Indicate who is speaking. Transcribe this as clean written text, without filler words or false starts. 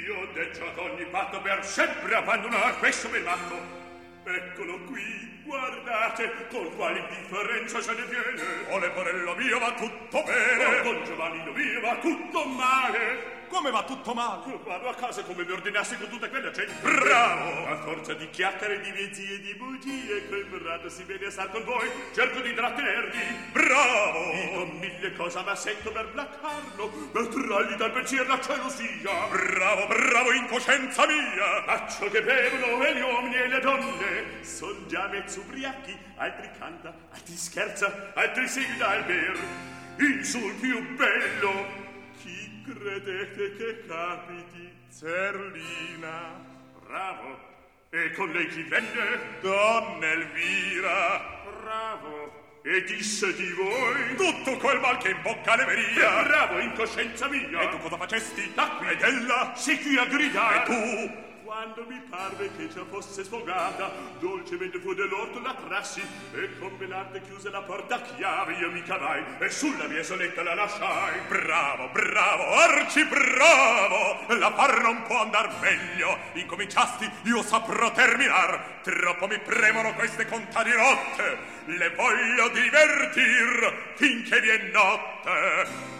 Speaker 1: io deggio ad ogni patto per sempre abbandonar questo bel matto. Eccolo qui, guardate, con quale differenza se ne viene.
Speaker 2: Con Leporello mio va tutto bene.
Speaker 1: Con Giovannino mio va tutto male.
Speaker 2: Come va tutto male?
Speaker 1: Vado a casa come mi ordinassi con tutta quella gente.
Speaker 2: Bravo!
Speaker 1: A forza di chiacchiere, di vezzie e di bugie, quel rado si vede a star con voi, cerco di trattenervi.
Speaker 2: Bravo!
Speaker 1: Dico mille cose ma sento per placcarlo, per trargli dal pensiero la gelosia.
Speaker 2: Bravo, bravo, in coscienza mia!
Speaker 1: Accio che bevono e gli uomini e le donne son già mezzo ubriachi, altri canta, altri scherza, altri seguita al ber. In sul più bello, chi credete che capiti?
Speaker 2: Zerlina.
Speaker 1: Bravo. E con lei chi venne?
Speaker 2: Donna Elvira.
Speaker 1: Bravo. E disse di voi?
Speaker 2: Tutto quel mal che in bocca le veria.
Speaker 1: Bravo, in coscienza mia.
Speaker 2: E tu cosa facesti?
Speaker 1: Da qui.
Speaker 2: Ed ella?
Speaker 1: Si qui a gridare.
Speaker 2: E tu?
Speaker 1: Quando mi parve che già fosse sfogata, dolcemente fu dell'orto la trassi, e con belarte chiuse la porta a chiave, io mi cavai e sulla mia soletta la lasciai.
Speaker 2: Bravo, bravo, arci bravo! L'affar non può andar meglio. Incominciasti, io saprò terminar. Troppo mi premono queste contadi rotte. Le voglio divertir finché vi è notte.